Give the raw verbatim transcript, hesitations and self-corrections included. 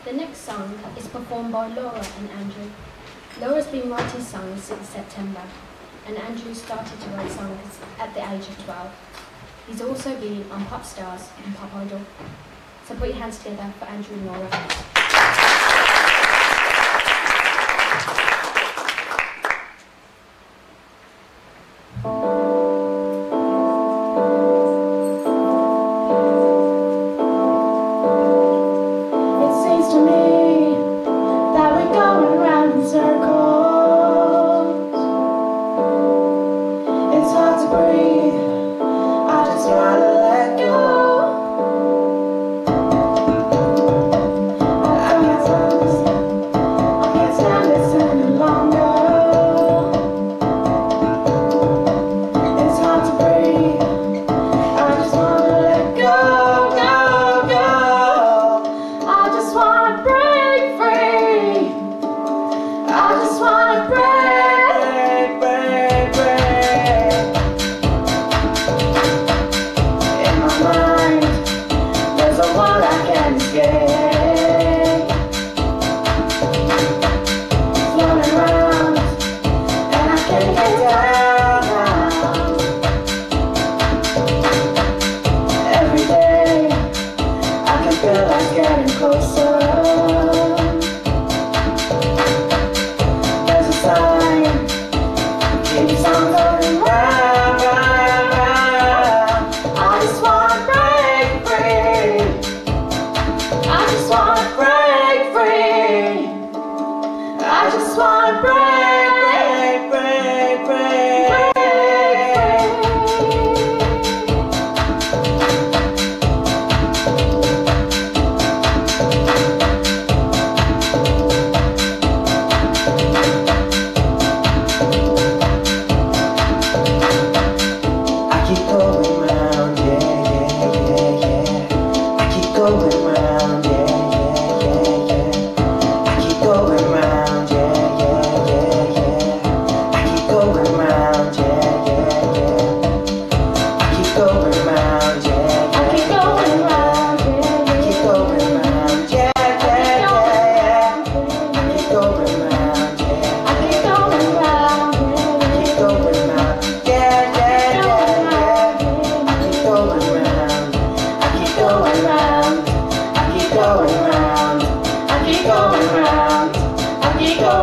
The next song is performed by Laura and Andrew. Laura's been writing songs since September, and Andrew started to write songs at the age of twelve. He's also been on Pop Stars and Pop Idol. So put your hands together for Andrew and Laura. Going round, I keep going round, I keep going